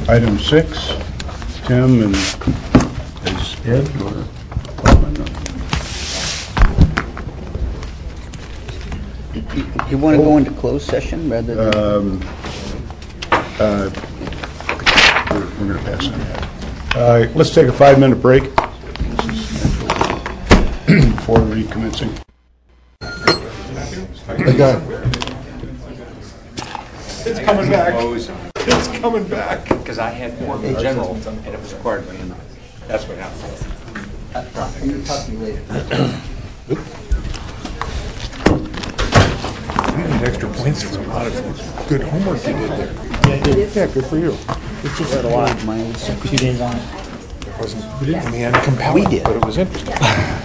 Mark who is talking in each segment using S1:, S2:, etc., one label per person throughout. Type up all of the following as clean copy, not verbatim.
S1: Item 6, Tim and is Ed or
S2: You want to go into closed session rather than...
S1: we're going to pass on that. Let's take a 5-minute break before recommencing.
S3: It's coming back. It's coming back.
S4: Because I had work in general, and it was required by you. That's what happened.
S2: You'll talk to me later.
S3: Extra points for a lot of good homework you did there. Yeah, good for you.
S2: It's just a lot. My old 2 days on it.
S3: It wasn't in the end compelling,
S2: We did.
S3: but it was interesting.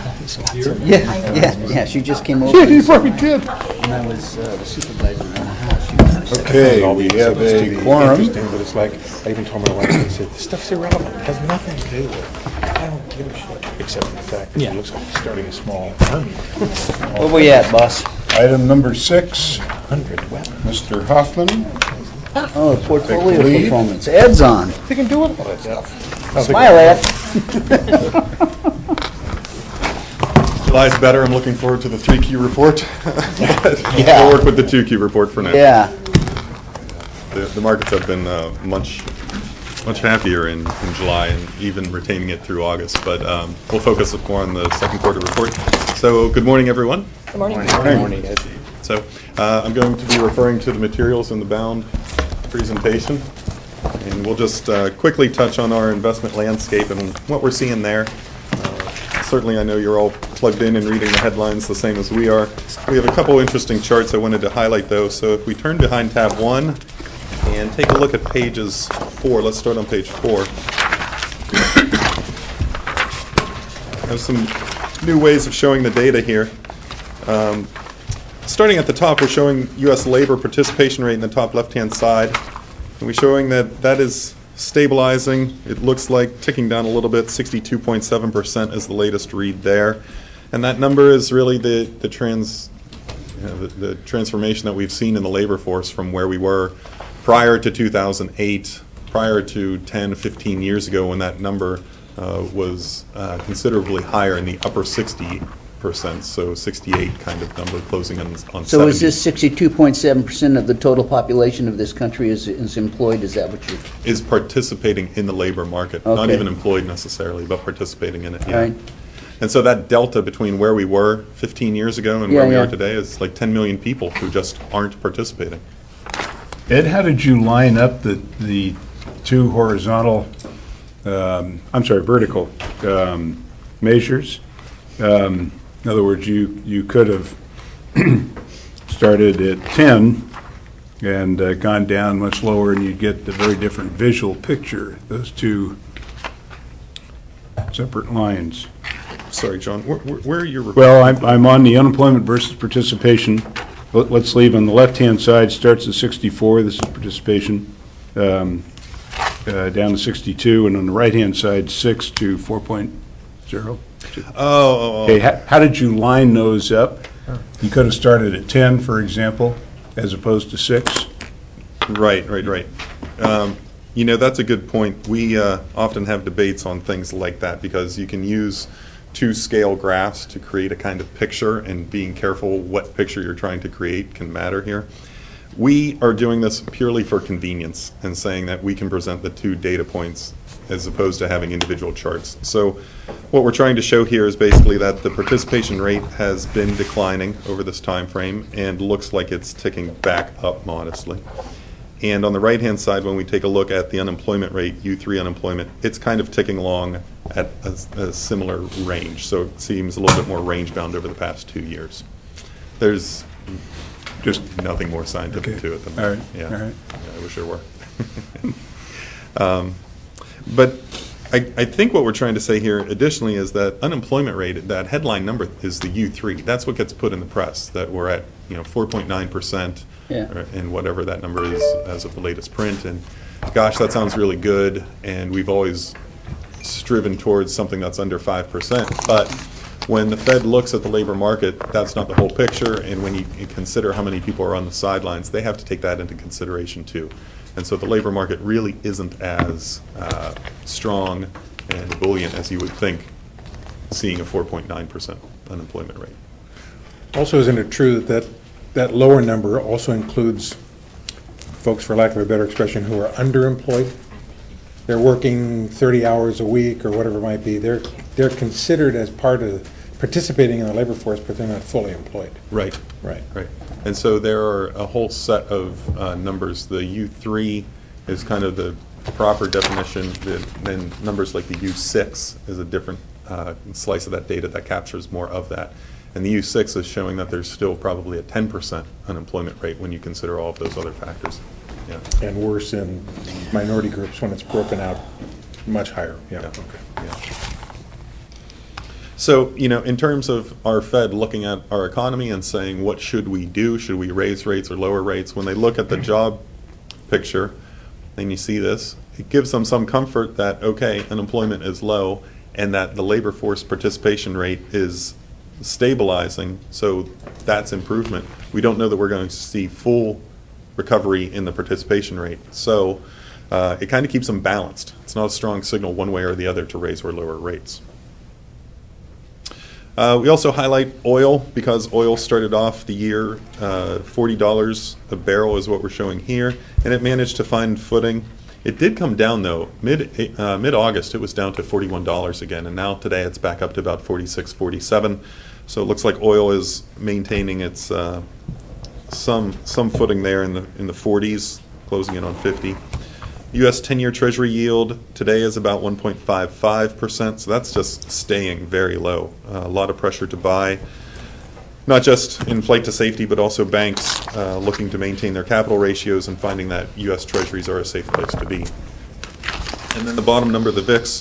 S2: Yeah, she just came over.
S3: Yeah, you probably did.
S2: And I was the supervisor in the house.
S1: Okay, we have a quorum.
S3: Interesting, but it's like, I even told my wife, I said, this stuff's irrelevant. It has nothing to do with it. I don't give a shit, except for the fact that it looks like he's starting a small army.
S2: Where we at, boss?
S1: Item number 6,
S3: 100 weapons.
S1: Mr. Hoffman.
S2: Oh, portfolio
S1: Lead.
S2: performance. Ed's on.
S3: They can do it all that stuff.
S2: Smile, Ed.
S5: July's better. I'm looking forward to the 3Q report.
S2: Yeah.
S5: I'll work with the 2Q report for now.
S2: Yeah.
S5: The markets have been much happier in July and even retaining it through August. But we'll focus more on the second quarter report. So good morning, everyone.
S4: Good morning.
S5: Good morning, Ed. So I'm going to be referring to the materials in the bound presentation. And we'll just quickly touch on our investment landscape and what we're seeing there. Certainly, I know you're all plugged in and reading the headlines the same as we are. We have a couple interesting charts. I wanted to highlight those. So if we turn behind tab 1 and take a look at pages 4, let's start on page 4. I have some new ways of showing the data here. Starting at the top, we're showing U.S. labor participation rate in the top left-hand side. And we're showing that is stabilizing. It looks like ticking down a little bit. 62.7% is the latest read there. And that number is really the transformation that we've seen in the labor force from where we were prior to 2008, prior to 10, 15 years ago when that number was considerably higher in the upper 60%, so 68 kind of number closing on 70.
S2: So is this 62.7% of the total population of this country is employed? Is that what you're...
S5: Is participating in the labor market, not
S2: Okay.
S5: even employed necessarily, but participating in it. Yeah.
S2: All right.
S5: And so that delta between where we were 15 years ago and
S2: Yeah,
S5: where we
S2: yeah.
S5: are today is like 10 million people who just aren't participating.
S1: Ed, how did you line up the two vertical measures? In other words, you could have started at 10 and gone down much lower, and you'd get a very different visual picture, those two separate lines.
S5: Sorry, John, where are you?
S1: Well, I'm on the unemployment versus participation. Let's leave on the left-hand side, starts at 64, this is participation, down to 62, and on the right-hand side, 6 to 4.0. Okay, how did you line those up? You could have started at 10, for example, as opposed to 6.
S5: Right. That's a good point. We often have debates on things like that because you can use two scale graphs to create a kind of picture, and being careful what picture you're trying to create can matter here. We are doing this purely for convenience and saying that we can present the two data points as opposed to having individual charts. So what we're trying to show here is basically that the participation rate has been declining over this time frame and looks like it's ticking back up modestly. And on the right-hand side, when we take a look at the unemployment rate, U3 unemployment, it's kind of ticking along at a similar range. So it seems a little bit more range-bound over the past 2 years. There's just nothing more scientific to it than that.
S1: All right.
S5: Yeah.
S1: All right.
S5: Yeah, I wish there were. But I think what we're trying to say here additionally is that unemployment rate, that headline number is the U3. That's what gets put in the press, that we're at 4.9%.
S2: Yeah.
S5: And whatever that number is as of the latest print. And gosh, that sounds really good, and we've always striven towards something that's under 5%. But when the Fed looks at the labor market, that's not the whole picture, and when you consider how many people are on the sidelines, they have to take that into consideration too. And so the labor market really isn't as strong and buoyant as you would think, seeing a 4.9% unemployment rate.
S3: Also, isn't it true that lower number also includes folks, for lack of a better expression, who are underemployed? They're working 30 hours a week or whatever it might be. They're considered as part of participating in the labor force, but they're not fully employed.
S5: Right.
S3: Right.
S5: Right. And so there are a whole set of numbers. The U3 is kind of the proper definition. Then numbers like the U6 is a different slice of that data that captures more of that. And the U6 is showing that there's still probably a 10% unemployment rate when you consider all of those other factors. Yeah.
S3: And worse in minority groups when it's broken out much higher. Yeah.
S5: Yeah.
S3: Okay.
S5: Yeah. So, in terms of our Fed looking at our economy and saying, what should we do? Should we raise rates or lower rates? When they look at the job picture, and you see this, it gives them some comfort that, okay, unemployment is low and that the labor force participation rate is stabilizing, so that's improvement. We don't know that we're going to see full recovery in the participation rate. So it kind of keeps them balanced. It's not a strong signal one way or the other to raise or lower rates. We also highlight oil because oil started off the year $40 a barrel is what we're showing here, and it managed to find footing. It did come down though. Mid-August it was down to $41 again, and now today it's back up to about 46, 47. So it looks like oil is maintaining its some footing there in the 40s, closing in on 50. U.S. 10-year Treasury yield today is about 1.55%, so that's just staying very low. A lot of pressure to buy, not just in flight to safety, but also banks looking to maintain their capital ratios and finding that U.S. Treasuries are a safe place to be. And then the bottom number, the VIX,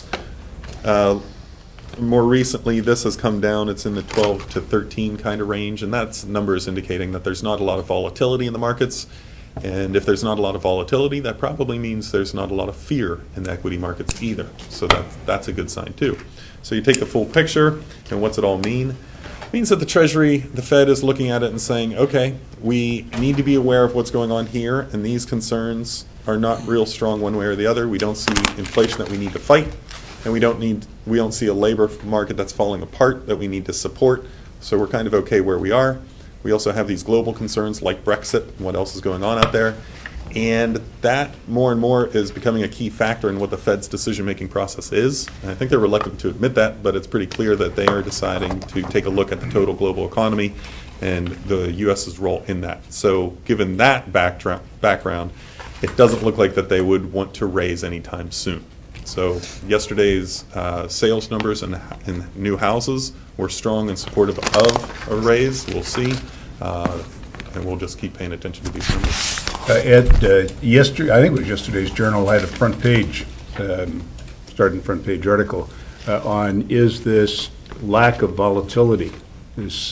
S5: more recently this has come down. It's in the 12 to 13 kind of range, and that's numbers indicating that there's not a lot of volatility in the markets. And if there's not a lot of volatility, that probably means there's not a lot of fear in the equity markets either. So that's a good sign too. So you take the full picture, and what's it all mean? It means that the Treasury, the Fed is looking at it and saying, okay, we need to be aware of what's going on here, and these concerns are not real strong one way or the other. We don't see inflation that we need to fight, and we don't see a labor market that's falling apart that we need to support. So we're kind of okay where we are. We also have these global concerns like Brexit and what else is going on out there. And that more and more is becoming a key factor in what the Fed's decision-making process is. And I think they're reluctant to admit that, but it's pretty clear that they are deciding to take a look at the total global economy and the U.S.'s role in that. So given that background, it doesn't look like that they would want to raise anytime soon. So yesterday's sales numbers in new houses were strong and supportive of a raise. We'll see, and we'll just keep paying attention to these numbers.
S1: Yesterday, I think it was yesterday's Journal, had a front page, starting front page article on is this lack of volatility, this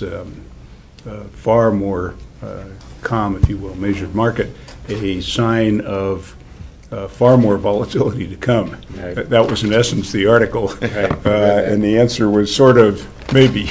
S1: far more calm, if you will, measured market, a sign of far more volatility to come.
S4: Right.
S1: That was in essence the article,
S4: Right.
S1: and the answer was sort of maybe.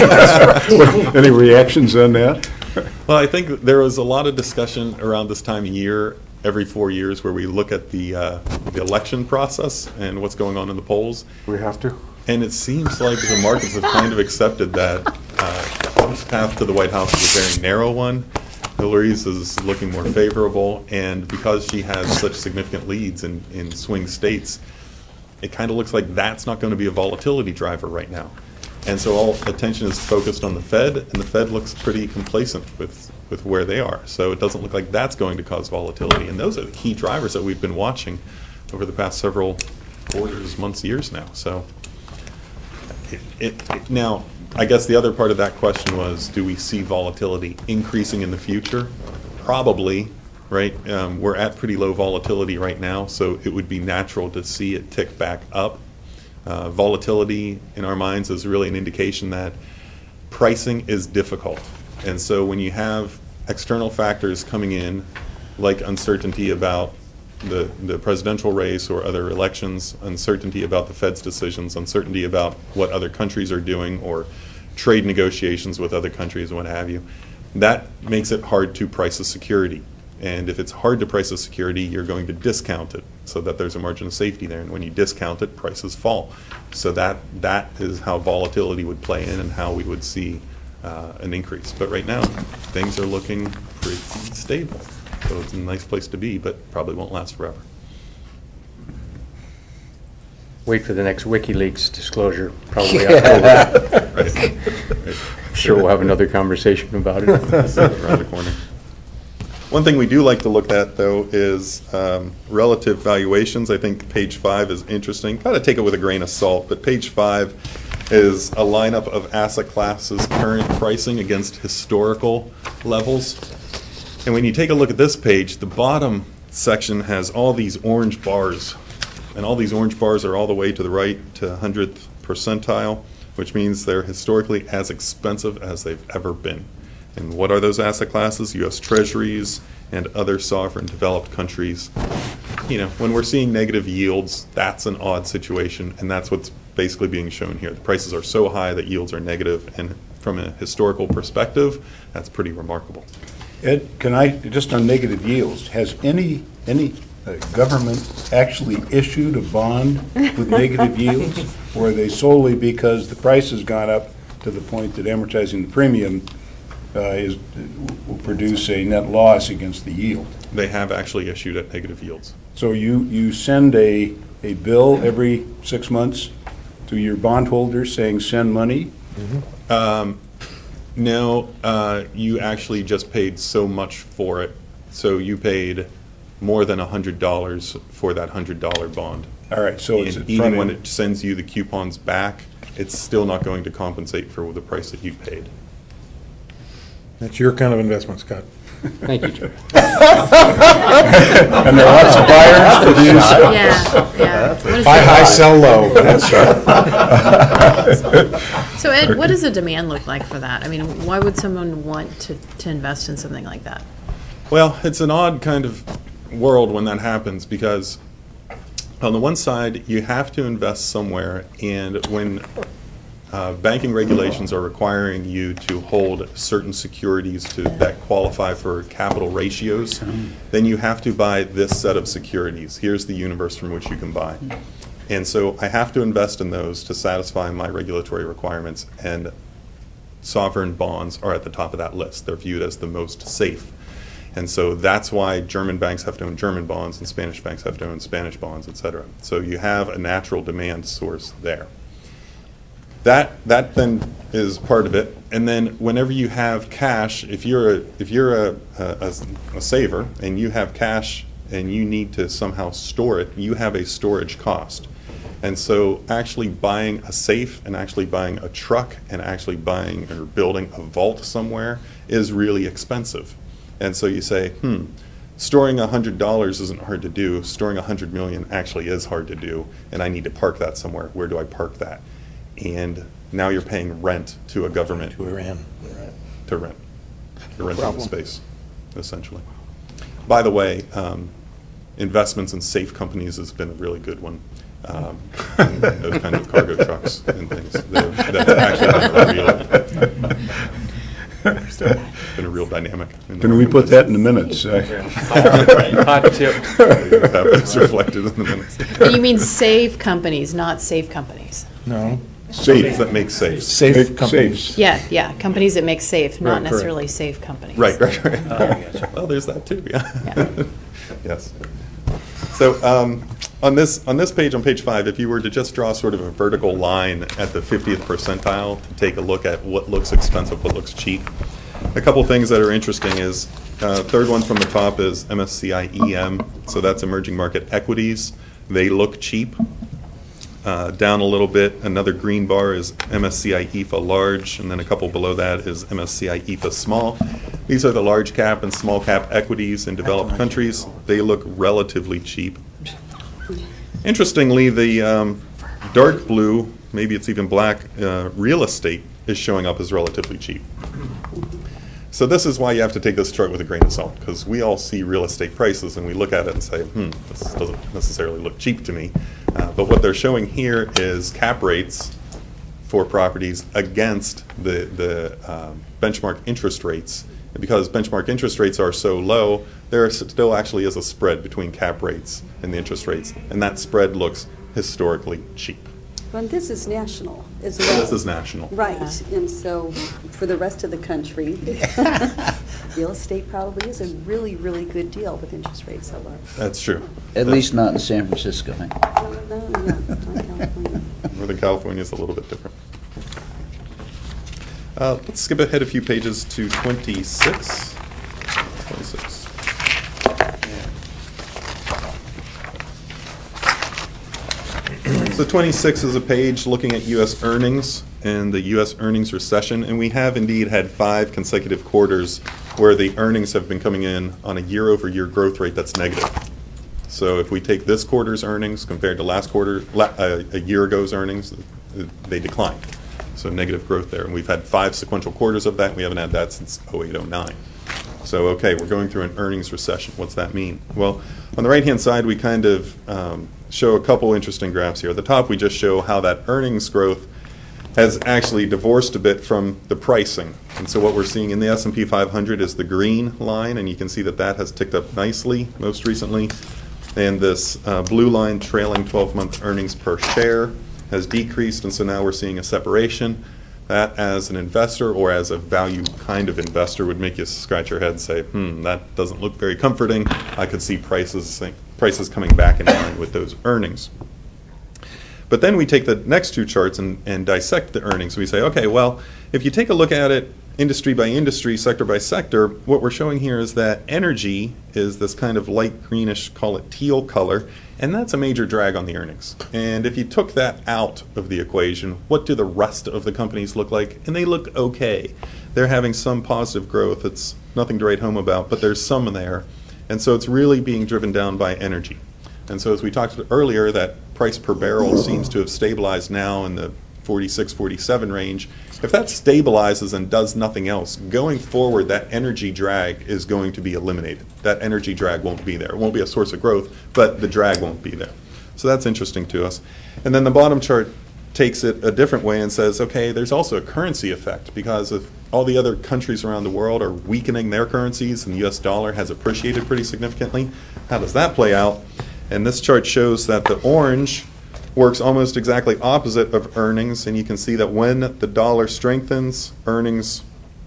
S1: Any reactions on that?
S5: Well, I think there was a lot of discussion around this time of year, every 4 years, where we look at the election process and what's going on in the polls.
S3: We have to.
S5: And it seems like the markets have kind of accepted that Trump's path to the White House is a very narrow one. Hillary's is looking more favorable, and because she has such significant leads in swing states, it kind of looks like that's not going to be a volatility driver right now. And so all attention is focused on the Fed, and the Fed looks pretty complacent with where they are. So it doesn't look like that's going to cause volatility. And those are the key drivers that we've been watching over the past several quarters, months, years now. So now, I guess the other part of that question was, do we see volatility increasing in the future? Probably, right? We're at pretty low volatility right now, so it would be natural to see it tick back up. Volatility in our minds is really an indication that pricing is difficult. And so when you have external factors coming in, like uncertainty about the presidential race or other elections, uncertainty about the Fed's decisions, uncertainty about what other countries are doing or trade negotiations with other countries and what have you, that makes it hard to price a security. And if it's hard to price a security, you're going to discount it so that there's a margin of safety there. And when you discount it, prices fall. So that is how volatility would play in and how we would see an increase. But right now, things are looking pretty stable. So it's a nice place to be, but probably won't last forever.
S6: Wait for the next WikiLeaks disclosure, probably October.
S5: Right.
S6: I'm sure we'll have another conversation about it.
S5: Around the corner. One thing we do like to look at, though, is relative valuations. I think page 5 is interesting. Got to take it with a grain of salt, but page 5 is a lineup of asset classes' current pricing against historical levels. And when you take a look at this page, the bottom section has all these orange bars. And all these orange bars are all the way to the right to 100th percentile, which means they're historically as expensive as they've ever been. And what are those asset classes? U.S. Treasuries and other sovereign developed countries. You know, when we're seeing negative yields, that's an odd situation, and that's what's basically being shown here. The prices are so high that yields are negative, and from a historical perspective, that's pretty remarkable.
S1: Ed, can I, just on negative yields, has any government actually issued a bond with negative yields? Or are they solely because the price has gone up to the point that amortizing the premium will produce a net loss against the yield?
S5: They have actually issued at negative yields.
S1: So you send a bill every 6 months to your bondholders saying send money?
S5: No, you actually just paid so much for it. So you paid more than $100 for that $100 bond.
S1: All right, so it's
S5: And
S1: at
S5: even
S1: front
S5: when
S1: end.
S5: it sends you the coupons back, it's still not going to compensate for the price that you paid.
S3: That's your kind of investment, Scott.
S6: Thank you, Joe.
S1: And there are lots of buyers for these.
S7: Yeah. What is
S3: Buy
S7: the-
S3: high, sell low. That's right.
S7: So Ed, what does the demand look like for that? I mean, why would someone want to invest in something like that?
S5: Well, it's an odd kind of world when that happens because on the one side, you have to invest somewhere, and when banking regulations are requiring you to hold certain securities that qualify for capital ratios, then you have to buy this set of securities. Here's the universe from which you can buy. And so I have to invest in those to satisfy my regulatory requirements, and sovereign bonds are at the top of that list. They're viewed as the most safe. And so that's why German banks have to own German bonds and Spanish banks have to own Spanish bonds, et cetera. So you have a natural demand source there. That then is part of it. And then whenever you have cash, if you're a saver and you have cash and you need to somehow store it, you have a storage cost. And so actually buying a safe and actually buying a truck and actually buying or building a vault somewhere is really expensive. And so you say, storing $100 isn't hard to do. Storing $100 million actually is hard to do, and I need to park that somewhere. Where do I park that? And now you're paying rent to a government.
S3: To Iran.
S5: To rent. You're renting the space, essentially. By the way, investments in safe companies has been a really good one. Those kind of cargo trucks and things. That's actually been a real dynamic.
S1: Can we put that in the minutes?
S6: Hot tip.
S5: It's reflected in the minutes.
S7: You mean save companies, not safe companies?
S3: No.
S1: Safe.
S5: That makes safes.
S3: Safe companies.
S1: Safes.
S7: Yeah, companies that make safe, not
S1: Right,
S7: necessarily safe companies.
S5: Right. Well, there's that too,
S7: Yeah.
S5: Yes. So on this page, on page 5, if you were to just draw sort of a vertical line at the 50th percentile to take a look at what looks expensive, what looks cheap, a couple things that are interesting is third one from the top is MSCI EM, so that's emerging market equities. They look cheap. Down a little bit, another green bar is MSCI EFA large, and then a couple below that is MSCI EFA small. These are the large cap and small cap equities in developed countries. They look relatively cheap. Interestingly, the dark blue, maybe it's even black, real estate is showing up as relatively cheap. So this is why you have to take this chart with a grain of salt, because we all see real estate prices and we look at it and say, this doesn't necessarily look cheap to me. But what they're showing here is cap rates for properties against the benchmark interest rates because benchmark interest rates are so low, there still actually is a spread between cap rates and the interest rates, and that spread looks historically cheap.
S8: Well, this is national as well.
S5: This is national.
S8: Right, and so for the rest of the country, real estate probably is a really, really good deal with interest rates so low.
S5: That's true.
S2: At least not in San Francisco. Huh?
S8: No, not California.
S5: Northern California is a little bit different. Let's skip ahead a few pages to 26. 26. So 26 is a page looking at U.S. earnings and the U.S. earnings recession, and we have indeed had 5 consecutive quarters where the earnings have been coming in on a year-over-year growth rate that's negative. So if we take this quarter's earnings compared to last quarter, a year ago's earnings, they declined. So negative growth there. And we've had 5 sequential quarters of that. We haven't had that since 08-09. So, okay, we're going through an earnings recession. What's that mean? Well, on the right-hand side, we kind of show a couple interesting graphs here. At the top, we just show how that earnings growth has actually divorced a bit from the pricing. And so what we're seeing in the S&P 500 is the green line, and you can see that that has ticked up nicely most recently. And this blue line, trailing 12-month earnings per share, has decreased, and so now we're seeing a separation. That, as an investor or as a value kind of investor, would make you scratch your head and say, that doesn't look very comforting. I could see prices coming back in line with those earnings. But then we take the next 2 charts and dissect the earnings. We say, okay, well, if you take a look at it industry by industry, sector by sector, what we're showing here is that energy is this kind of light greenish, call it teal color, and that's a major drag on the earnings. And if you took that out of the equation, what do the rest of the companies look like? And they look okay. They're having some positive growth. It's nothing to write home about, but there's some there. And so it's really being driven down by energy. And so as we talked earlier, that price per barrel seems to have stabilized now in the 46, 47 range. If that stabilizes and does nothing else, going forward, that energy drag is going to be eliminated. That energy drag won't be there. It won't be a source of growth, but the drag won't be there. So that's interesting to us. And then the bottom chart takes it a different way and says, okay, there's also a currency effect, because if all the other countries around the world are weakening their currencies and the US dollar has appreciated pretty significantly, how does that play out? And this chart shows that the orange works almost exactly opposite of earnings, and you can see that when the dollar strengthens, earnings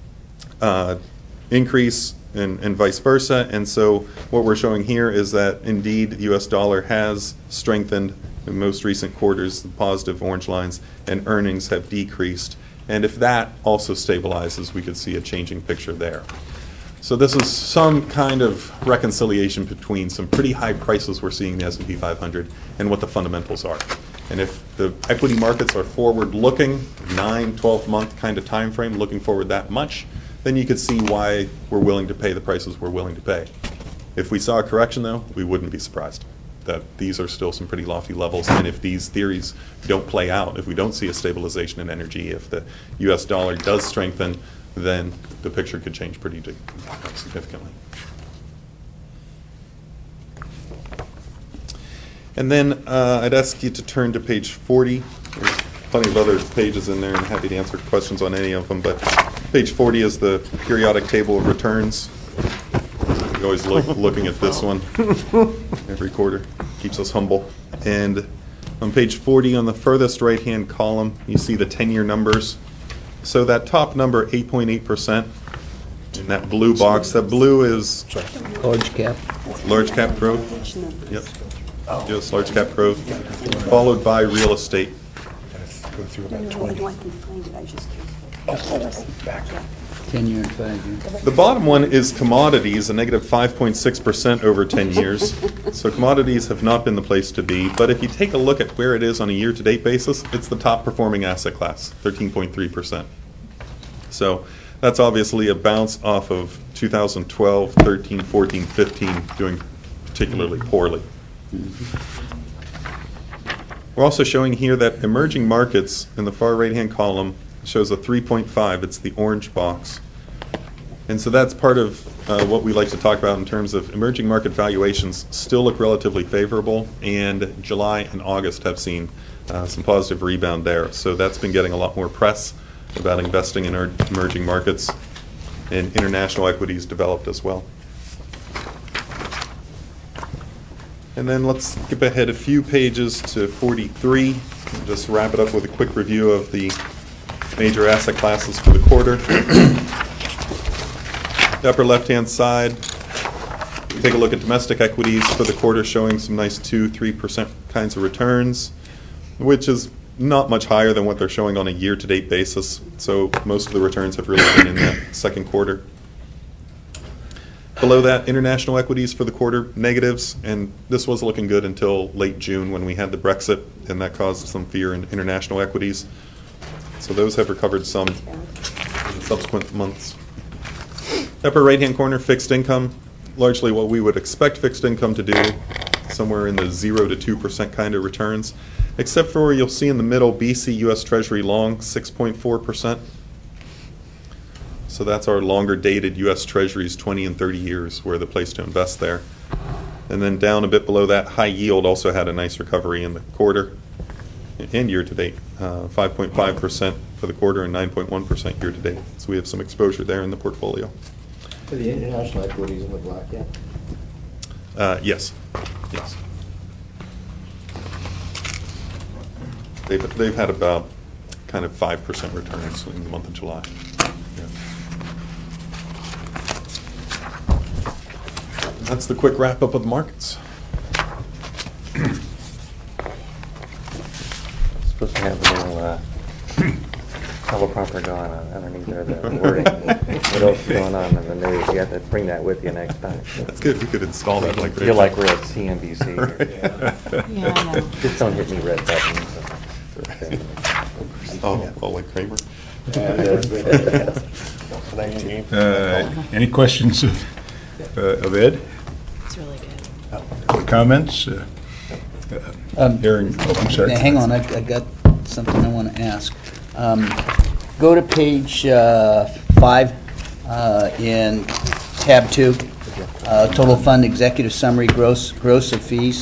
S5: increase and vice versa. And so what we're showing here is that indeed the US dollar has strengthened in most recent quarters, the positive orange lines, and earnings have decreased. And if that also stabilizes, we could see a changing picture there. So this is some kind of reconciliation between some pretty high prices we're seeing in the S&P 500 and what the fundamentals are. And if the equity markets are forward-looking, 9, 12-month kind of time frame, looking forward that much, then you could see why we're willing to pay the prices we're willing to pay. If we saw a correction, though, we wouldn't be surprised that these are still some pretty lofty levels. And if these theories don't play out, if we don't see a stabilization in energy, if the US dollar does strengthen, then the picture could change pretty significantly. And then I'd ask you to turn to page 40. There's plenty of other pages in there, and I'm happy to answer questions on any of them, but page 40 is the periodic table of returns. We always looking at this one every quarter. Keeps us humble. And on page 40, on the furthest right-hand column, you see the 10-year numbers. So that top number, 8.8%, in that blue box, that blue is
S2: Large cap.
S5: large cap growth. Yep. Just large cap growth, followed by real estate.
S3: Go through
S8: No,
S3: about
S8: no,
S3: 20.
S8: I can find it, I just can't.
S2: 10-year and 5-year.
S5: The bottom one is commodities, a negative 5.6% over 10 years. So commodities have not been the place to be. But if you take a look at where it is on a year-to-date basis, it's the top performing asset class, 13.3%. So that's obviously a bounce off of 2012, 13, 14, 15 doing particularly poorly. We're also showing here that emerging markets in the far right-hand column shows a 3.5. It's the orange box. And so that's part of what we like to talk about in terms of emerging market valuations still look relatively favorable, and July and August have seen some positive rebound there. So that's been getting a lot more press about investing in emerging markets. and international equities developed as well. And then let's skip ahead a few pages to 43, and just wrap it up with a quick review of the major asset classes for the quarter. The upper left-hand side, take a look at domestic equities for the quarter, showing some nice 2-3% kinds of returns, which is not much higher than what they're showing on a year-to-date basis. So most of the returns have really been in that second quarter. Below that, international equities for the quarter, negatives, and this was looking good until late June when we had the Brexit, and that caused some fear in international equities. So those have recovered some in subsequent months. Upper right-hand corner, fixed income, largely what we would expect fixed income to do, somewhere in the 0 to 2% kind of returns, except for you'll see in the middle, BC US Treasury long, 6.4%. So that's our longer dated US Treasuries, 20 and 30 years, were the place to invest there. And then down a bit below that, high yield also had a nice recovery in the quarter and year to date, 5.5% for the quarter and 9.1% year to date. So we have some exposure there in the portfolio.
S9: Are the international equities in the black yet?
S5: Yes. Yes. They've had about kind of 5% returns in the month of July. Yeah. That's the quick wrap up of the markets.
S6: Supposed to have a little teleprompter going on underneath there, the wording. What else is going on in the news? You have to bring that with you next time.
S5: That's good. We could install that like
S6: Feel like we're at CNBC.
S7: Yeah, I know.
S6: Just don't hit me red buttons.
S5: Oh, like Kramer?
S1: Any questions of Ed?
S7: It's really good.
S1: Comments? Hearing, I'm sorry.
S2: Hang on, I got something I want to ask. Go to page 5 in tab 2, total fund executive summary, gross of fees.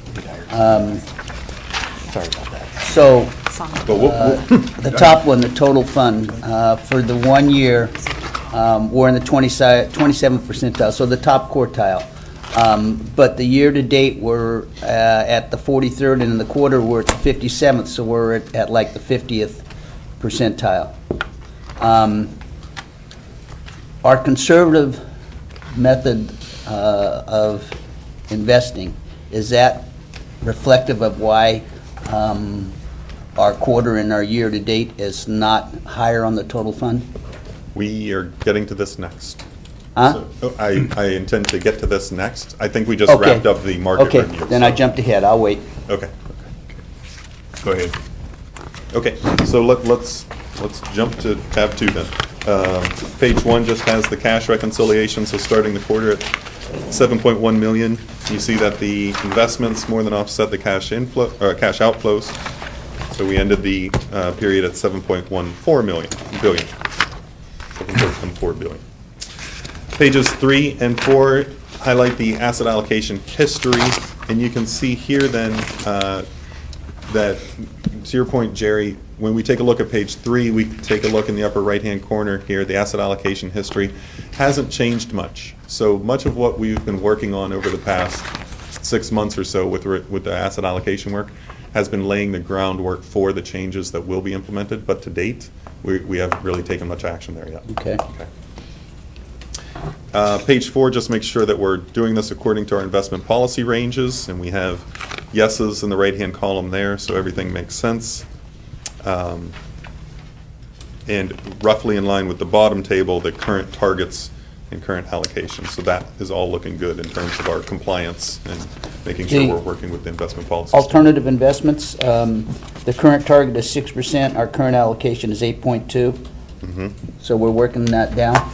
S6: Sorry about that.
S2: So
S5: But
S2: the top one, the total fund, for the 1 year, we're in the 27th percentile, so the top quartile. But the year-to-date, we're at the 43rd, and in the quarter, we're at the 57th, so we're at like the 50th percentile. Our conservative method of investing, is that reflective of why our quarter and our year-to-date is not higher on the total fund?
S5: we are getting to this next.
S2: Huh?
S5: So, I intend to get to this next. I think we just
S2: Okay.
S5: wrapped up the market review.
S2: Okay, then I
S5: so-
S2: jumped ahead, I'll wait.
S5: Okay.
S1: Go ahead.
S5: Okay, so let's jump to tab 2 then. Page 1 just has the cash reconciliation, so starting the quarter at 7.1 million, you see that the investments more than offset the cash cash outflows. So we ended the period at 7.14 billion. 7.14 billion. Pages 3 and 4 highlight the asset allocation history, and you can see here then that, to your point, Jerry, when we take a look at page 3, we take a look in the upper right-hand corner here, the asset allocation history hasn't changed much. So much of what we've been working on over the past 6 months or so with the asset allocation work has been laying the groundwork for the changes that will be implemented, but to date, we haven't really taken much action there yet.
S2: Okay.
S5: Page 4 just makes sure that we're doing this according to our investment policy ranges, and we have yeses in the right-hand column there, so everything makes sense. And roughly in line with the bottom table, the current targets and current allocations. So that is all looking good in terms of our compliance and making sure we're working with the investment policies.
S2: Alternative investments, the current target is 6%, our current allocation is 8.2. So we're working that down?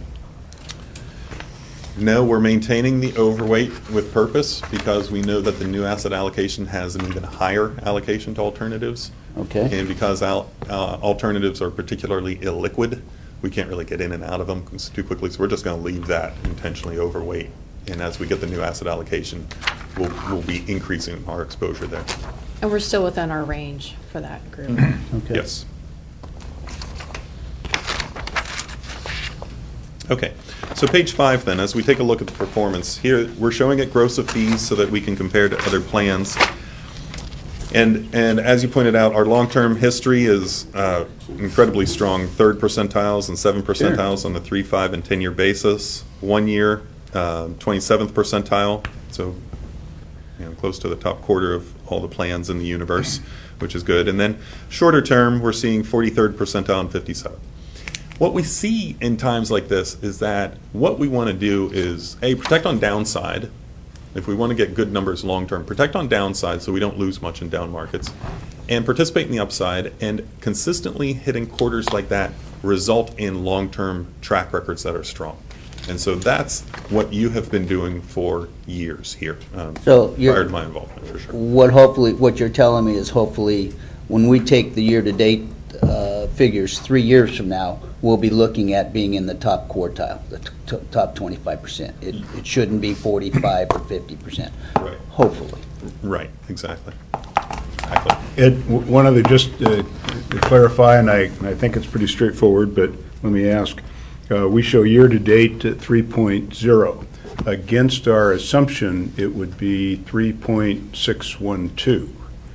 S5: No, we're maintaining the overweight with purpose because we know that the new asset allocation has an even higher allocation to alternatives.
S2: Okay.
S5: And because alternatives are particularly illiquid, we can't really get in and out of them too quickly. So we're just going to leave that intentionally overweight. And as we get the new asset allocation, we'll be increasing our exposure there.
S7: And we're still within our range for that group.
S2: Okay.
S5: Yes. Okay, so page 5 then, as we take a look at the performance, here we're showing it gross of fees so that we can compare to other plans. And as you pointed out, our long-term history is incredibly strong, 3rd percentiles and 7th percentiles on the 3, 5, and 10-year basis. 1 year, 27th percentile, so close to the top quarter of all the plans in the universe, which is good. And then shorter term, we're seeing 43rd percentile and 57th. What we see in times like this is that what we want to do is, A, protect on downside. If we want to get good numbers long term, protect on downside so we don't lose much in down markets, and participate in the upside, and consistently hitting quarters like that result in long-term track records that are strong. And so that's what you have been doing for years here, prior to my involvement, for sure.
S2: What you're telling me is hopefully when we take the year-to-date figures 3 years from now, we'll be looking at being in the top quartile, the top 25%. It shouldn't be 45 or 50%.
S5: Right.
S2: Hopefully.
S5: Right, exactly.
S1: Ed, one other, just to clarify, and I think it's pretty straightforward, but let me ask. We show year-to-date at 3.0. Against our assumption, it would be 3.612.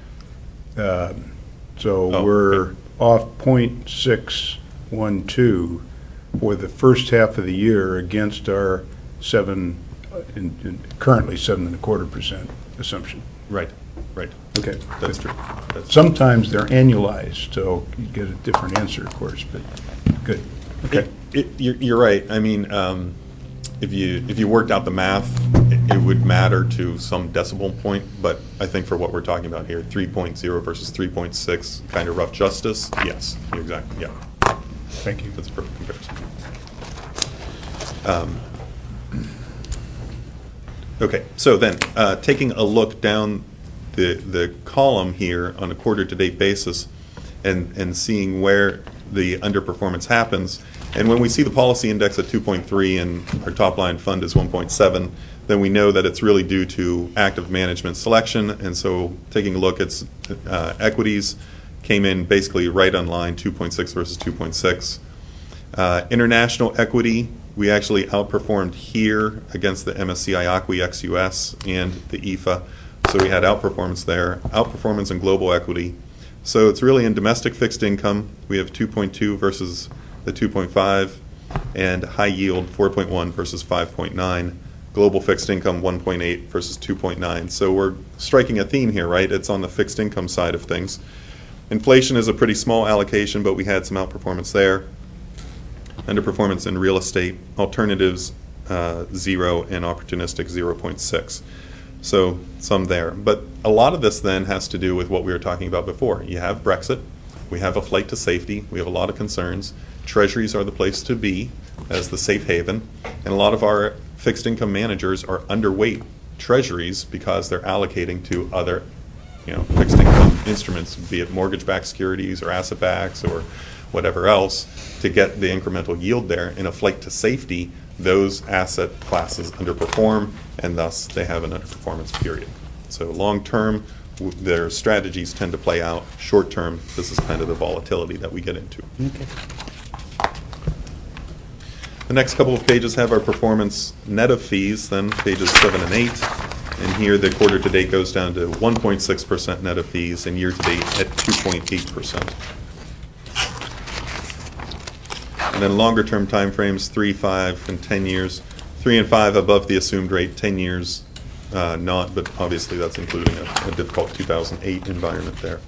S1: We're off 0.612 for the first half of the year against our currently 7.25% assumption.
S5: Right.
S1: Okay.
S5: That's true.
S1: Sometimes they're annualized, so you get a different answer, of course, but good. Okay.
S5: You're right. I mean, if you worked out the math, it would matter to some decimal point, but I think for what we're talking about here, 3.0 versus 3.6, kind of rough justice, yes, exactly, yeah.
S1: Thank you.
S5: That's a perfect comparison. Okay, so then, taking a look down the column here on a quarter-to-date basis and seeing where the underperformance happens, and when we see the policy index at 2.3 and our top-line fund is 1.7, then we know that it's really due to active management selection. And so taking a look at equities came in basically right on line, 2.6 versus 2.6. International equity, we actually outperformed here against the MSCI ACWI ex-US and the EFA. So we had outperformance there, outperformance in global equity. So it's really in domestic fixed income, we have 2.2 versus the 2.5, and high yield 4.1 versus 5.9. Global fixed income 1.8 versus 2.9. So we're striking a theme here, right? It's on the fixed income side of things. Inflation is a pretty small allocation, but we had some outperformance there. Underperformance in real estate, alternatives 0, and opportunistic 0.6. So some there. But a lot of this then has to do with what we were talking about before. You have Brexit. We have a flight to safety. We have a lot of concerns. Treasuries are the place to be as the safe haven. And a lot of our fixed income managers are underweight treasuries because they're allocating to other fixed income instruments, be it mortgage-backed securities or asset backs or whatever else, to get the incremental yield there. In a flight to safety, those asset classes underperform, and thus they have an underperformance period. So long term, their strategies tend to play out. Short term, this is kind of the volatility that we get into.
S2: Okay.
S5: The next couple of pages have our performance net of fees, then pages 7 and 8. And here the quarter to date goes down to 1.6% net of fees, and year to date at 2.8%. And then longer term time frames, 3, 5, and 10 years. 3 and 5 above the assumed rate, 10 years not, but obviously that's including a difficult 2008 environment there.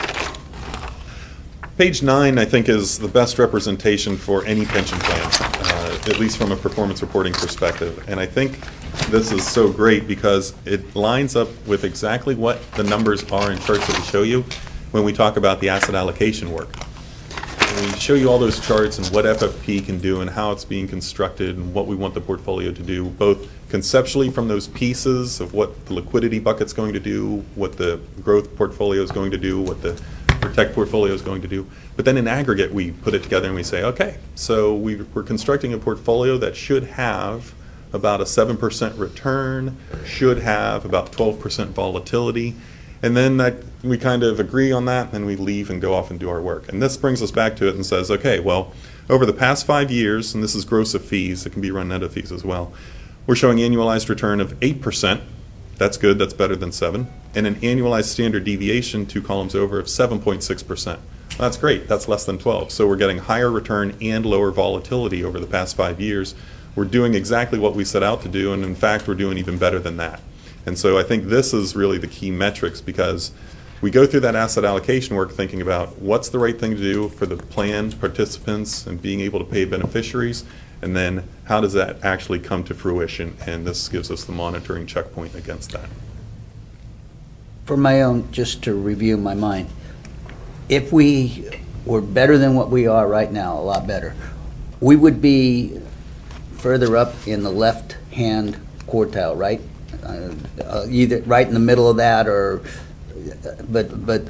S5: Page 9, I think, is the best representation for any pension plan, at least from a performance reporting perspective. And I think this is so great because it lines up with exactly what the numbers are in charts that we show you when we talk about the asset allocation work. And we show you all those charts and what FFP can do and how it's being constructed and what we want the portfolio to do, both conceptually from those pieces of what the liquidity bucket's going to do, what the growth portfolio is going to do, what the protect portfolio is going to do. But then in aggregate, we put it together and we say, okay, so we're constructing a portfolio that should have about a 7% return, should have about 12% volatility. And then we kind of agree on that, and we leave and go off and do our work. And this brings us back to it and says, okay, well, over the past 5 years, and this is gross of fees, it can be run net of fees as well, we're showing annualized return of 8%. That's good, that's better than 7. And an annualized standard deviation, 2 columns over, of 7.6%. That's great, that's less than 12. So we're getting higher return and lower volatility over the past 5 years. We're doing exactly what we set out to do, and in fact, we're doing even better than that. And so I think this is really the key metrics, because we go through that asset allocation work thinking about what's the right thing to do for the plan participants and being able to pay beneficiaries, and then how does that actually come to fruition, and this gives us the monitoring checkpoint against that.
S2: For my own, just to review my mind, if we were better than what we are right now, a lot better, we would be further up in the left-hand quartile, right? Either right in the middle of that, or but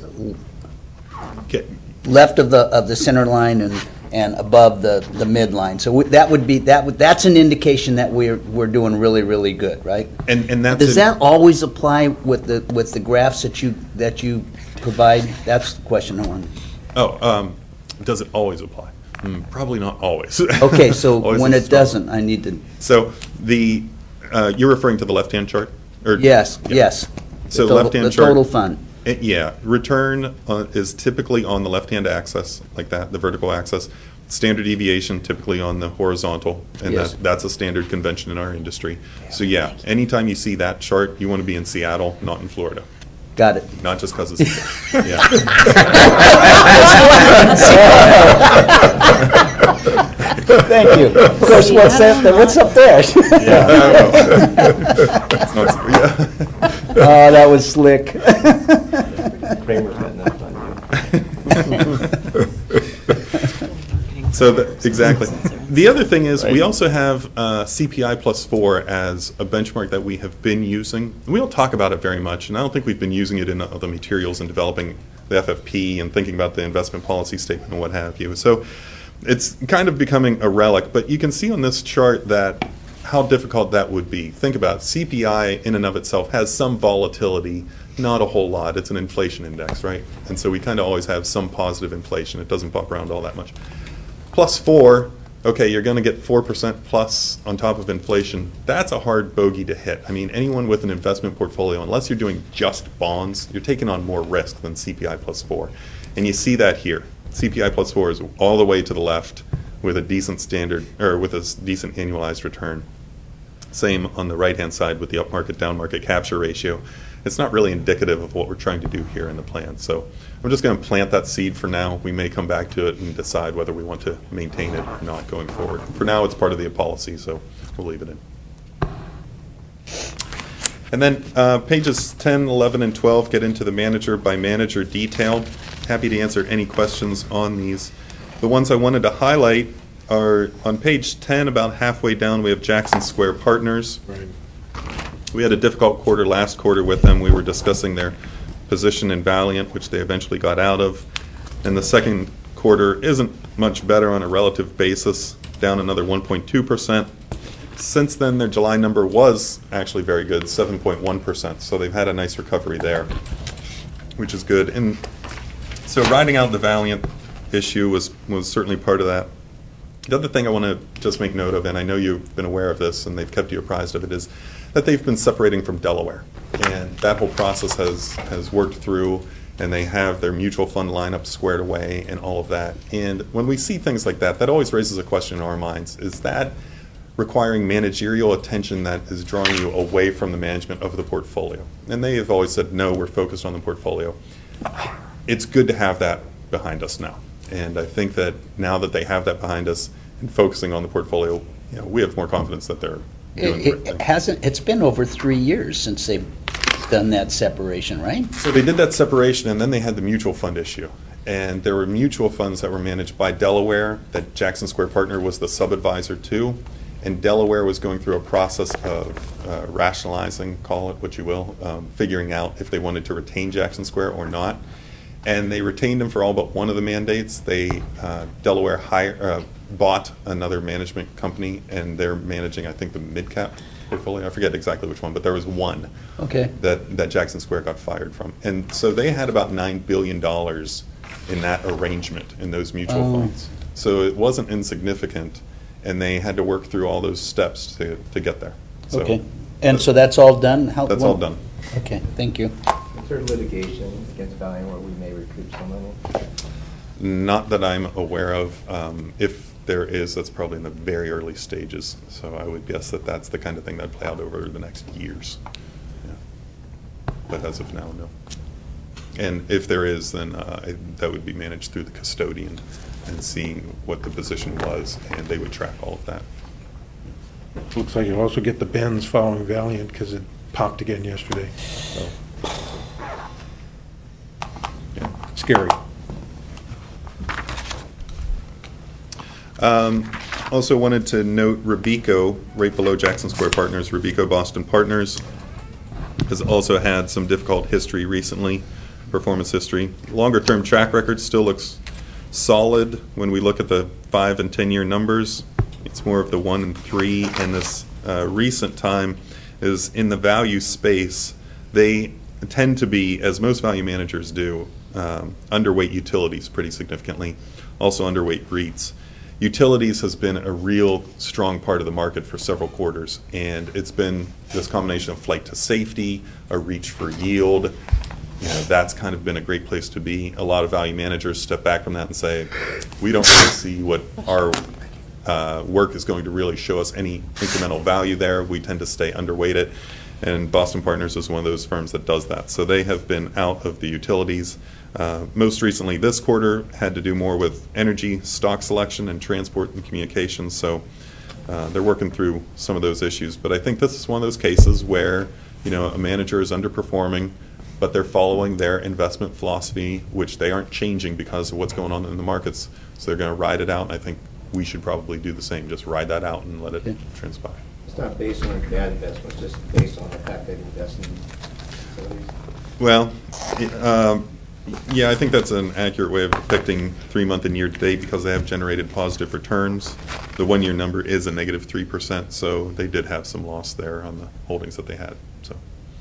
S5: Okay.
S2: left of the center line and above the midline. So that would be that's an indication that we're doing really, really good, right?
S5: And that's
S2: Does that always apply with the graphs that you provide? That's the question I want.
S5: Does it always apply? Probably not always.
S2: Okay, so
S5: Always
S2: when
S5: is
S2: it doesn't, I need to.
S5: So you're referring to the left-hand chart? Or,
S2: Yes,
S5: yeah.
S2: yes.
S5: So
S2: the
S5: left-hand
S2: the
S5: chart.
S2: total fund.
S5: Yeah, return is typically on the left-hand axis, like that, the vertical axis. Standard deviation typically on the horizontal, and
S2: Yes.
S5: that's a standard convention in our industry. So yeah, anytime you see that chart, you want to be in Seattle, not in Florida.
S2: Got it.
S5: Not just because it's yeah.
S2: Thank you. Of course, what's up there?
S5: It's not- yeah.
S2: Oh, that was slick.
S6: Kramer's got enough on you.
S5: So exactly. The other thing is we also have CPI plus 4 as a benchmark that we have been using. We don't talk about it very much, and I don't think we've been using it in other materials in developing the FFP and thinking about the investment policy statement and what have you. So it's kind of becoming a relic, but you can see on this chart that how difficult that would be. Think about it. CPI in and of itself has some volatility, not a whole lot. It's an inflation index, right? And so we kind of always have some positive inflation. It doesn't bump around all that much. Plus 4, okay, you're going to get 4% plus on top of inflation. That's a hard bogey to hit. I mean, anyone with an investment portfolio, unless you're doing just bonds, you're taking on more risk than CPI plus 4. And you see that here. CPI plus 4 is all the way to the left with a decent standard, or with a decent annualized return. Same on the right-hand side with the upmarket, downmarket capture ratio. It's not really indicative of what we're trying to do here in the plan. So I'm just going to plant that seed for now. We may come back to it and decide whether we want to maintain it or not going forward. For now, it's part of the policy, so we'll leave it in. And then pages 10, 11, and 12 get into the manager by manager detail. Happy to answer any questions on these. The ones I wanted to highlight are on page 10, about halfway down, we have Jackson Square Partners.
S3: Right.
S5: We had a difficult quarter last quarter with them. We were discussing their position in Valiant, which they eventually got out of. And the second quarter isn't much better on a relative basis, down another 1.2%. Since then, their July number was actually very good, 7.1%. So they've had a nice recovery there, which is good. And so riding out the Valiant issue was certainly part of that. The other thing I want to just make note of, and I know you've been aware of this and they've kept you apprised of it, is that they've been separating from Delaware. And that whole process has worked through, and they have their mutual fund lineup squared away and all of that. And when we see things like that, that always raises a question in our minds. Is that requiring managerial attention that is drawing you away from the management of the portfolio? And they have always said, no, we're focused on the portfolio. It's good to have that behind us now. And I think that now that they have that behind us and focusing on the portfolio, we have more confidence that they're doing the right thing.
S2: It's been over 3 years since they've done that separation, right?
S5: So they did that separation, and then they had the mutual fund issue. And there were mutual funds that were managed by Delaware that Jackson Square Partner was the sub-advisor to. And Delaware was going through a process of rationalizing, call it what you will, figuring out if they wanted to retain Jackson Square or not. And they retained them for all but one of the mandates. Delaware bought another management company, and they're managing, I think, the mid-cap portfolio. I forget exactly which one, but there was one that Jackson Square got fired from. And so they had about $9 billion in that arrangement in those mutual funds. So it wasn't insignificant, and they had to work through all those steps to get there. So
S2: Okay. And so that's all done?
S5: that's all done.
S2: Okay, thank you.
S9: Is there litigation against Valiant where we may recoup some money?
S5: Not that I'm aware of. If there is, that's probably in the very early stages. So I would guess that that's the kind of thing that would play out over the next years. Yeah. But as of now, no. And if there is, then that would be managed through the custodian and seeing what the position was, and they would track all of that.
S3: Looks like you'll also get the bends following Valiant because it popped again yesterday. So.
S5: Yeah.
S3: Scary.
S5: Also wanted to note Robeco, right below Jackson Square Partners, Robeco Boston Partners, has also had some difficult history recently, performance history. Longer-term track record still looks solid when we look at the 5 and 10-year numbers. It's more of the 1 and 3, and this recent time is in the value space. They tend to be, as most value managers do, underweight utilities pretty significantly, also underweight REITs. Utilities has been a real strong part of the market for several quarters, and it's been this combination of flight to safety, a reach for yield. You know, that's kind of been a great place to be. A lot of value managers step back from that and say, we don't really see what our work is going to really show us any incremental value there. We tend to stay underweighted, and Boston Partners is one of those firms that does that. So they have been out of the utilities. Most recently this quarter had to do more with energy, stock selection, and transport and communications. So they're working through some of those issues. But I think this is one of those cases where, you know, a manager is underperforming, but they're following their investment philosophy, which they aren't changing because of what's going on in the markets. So they're going to ride it out, and I think we should probably do the same, just ride that out and let it transpire.
S9: It's not based on bad investments, just based on the fact that it invests in facilities.
S5: Well, yeah, I think that's an accurate way of depicting 3-month and year-to-date because they have generated positive returns. The 1-year number is a negative 3%, so they did have some loss there on the holdings that they had. So,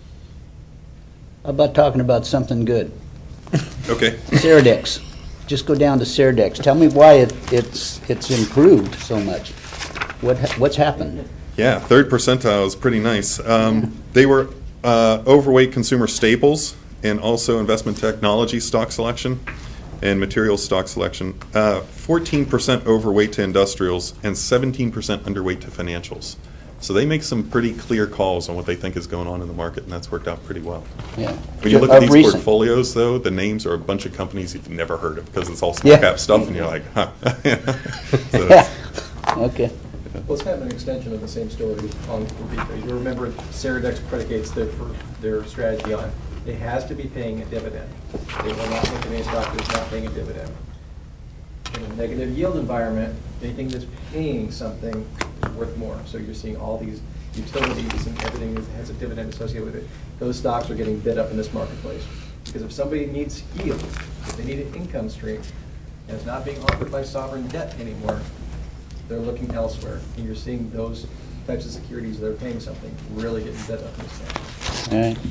S2: How about talking about something good?
S5: okay.
S2: Ceradex. Just go down to Ceradex. Tell me why it's improved so much. What's happened?
S5: Yeah, third percentile is pretty nice. They were overweight consumer staples and also investment technology stock selection and materials stock selection. 14% overweight to industrials and 17% underweight to financials. So they make some pretty clear calls on what they think is going on in the market, and that's worked out pretty well.
S2: Yeah.
S5: When you look at these portfolios, though, the names are a bunch of companies you've never heard of because it's all small cap stuff, and you're like, huh. So
S2: Yeah. Okay.
S10: Well, it's kind of an extension of the same story on Robeco. You remember Ceradex predicates their strategy on it has to be paying a dividend. They will not think of any stock that's not paying a dividend. In a negative yield environment, anything that's paying something is worth more. So you're seeing all these utilities and everything that has a dividend associated with it. Those stocks are getting bid up in this marketplace. Because if somebody needs yield, if they need an income stream, and it's not being offered by sovereign debt anymore, they're looking elsewhere. And you're seeing those types of securities that are paying something really getting bid up in this market.
S2: All right.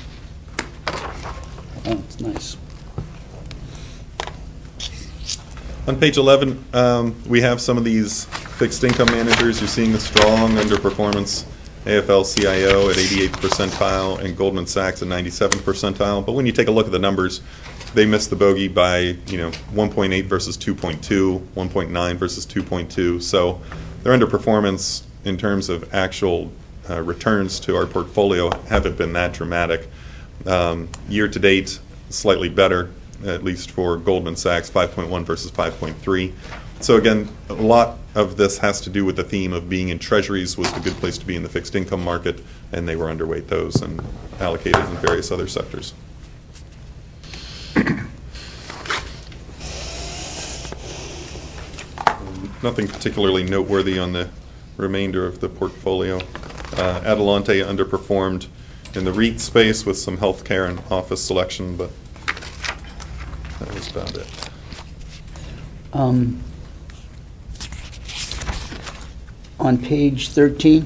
S2: Oh, it's nice.
S5: On page 11, we have some of these fixed income managers. You're seeing the strong underperformance. AFL-CIO at 88th percentile and Goldman Sachs at 97th percentile. But when you take a look at the numbers, they missed the bogey by 1.8 versus 2.2, 1.9 versus 2.2. So their underperformance in terms of actual returns to our portfolio haven't been that dramatic. Year to date, slightly better, at least for Goldman Sachs, 5.1 versus 5.3. So again, a lot of this has to do with the theme of being in treasuries was a good place to be in the fixed income market, and they were underweight those and allocated in various other sectors. Nothing particularly noteworthy on the remainder of the portfolio. Adelante underperformed in the REIT space with some healthcare and office selection, but that was about it.
S2: On page 13,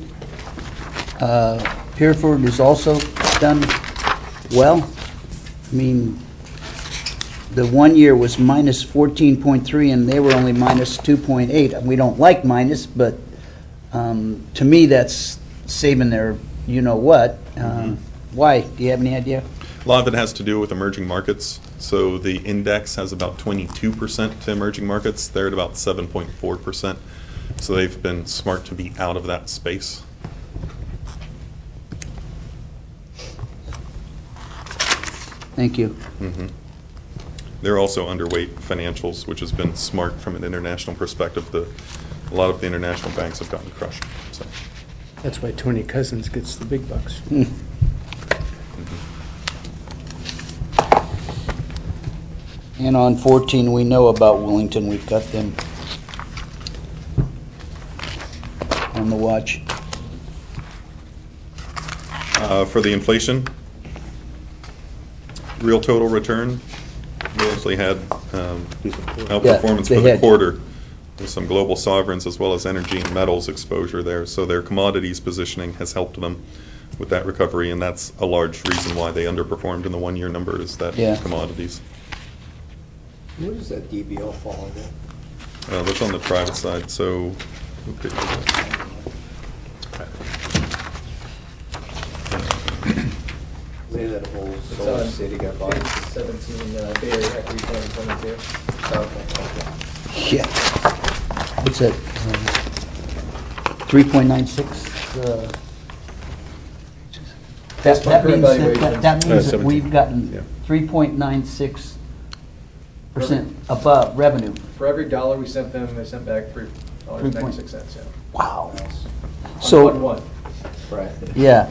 S2: Pierford is also done well. I mean, the 1 year was minus 14.3, and they were only minus 2.8. We don't like minus, but to me, that's saving their you-know-what. Why? Do you have any idea?
S5: A lot of it has to do with emerging markets. So the index has about 22% to emerging markets. They're at about 7.4%. So they've been smart to be out of that space.
S2: Thank you.
S5: They're also underweight financials, which has been smart from an international perspective. A lot of the international banks have gotten crushed. So.
S11: That's why Tony Cousins gets the big bucks.
S2: And on 14, we know about Wellington. We've got them on the watch.
S5: For the inflation, real total return, we actually had outperformance for the quarter with some global sovereigns as well as energy and metals exposure there. So their commodities positioning has helped them with that recovery, and that's a large reason why they underperformed in the 1 year number is that commodities.
S9: Where does that DBO fall under?
S5: That's on the private side. So
S9: Where that whole
S10: It's
S9: Solar
S10: on
S9: City got bought?
S10: page 17, Bay Area Equity 2022.
S2: Yeah. What's that? 3.96?
S10: That's my current valuation.
S2: That means that we've gotten 3.96% above revenue.
S10: For every dollar we sent them, they sent back $3.96. Yeah.
S2: Wow.
S10: On
S2: So,
S10: fund one.
S9: Right.
S2: yeah.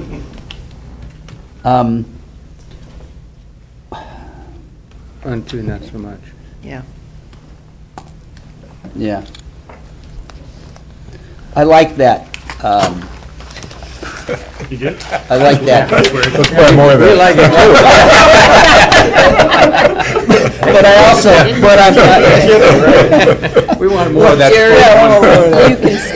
S11: On two, not so much.
S7: Yeah.
S2: Yeah. I like that.
S1: You did?
S2: I like that.
S3: Let's play more of
S2: We
S3: that.
S2: like it too. But I'm,
S11: We want more of that.
S2: you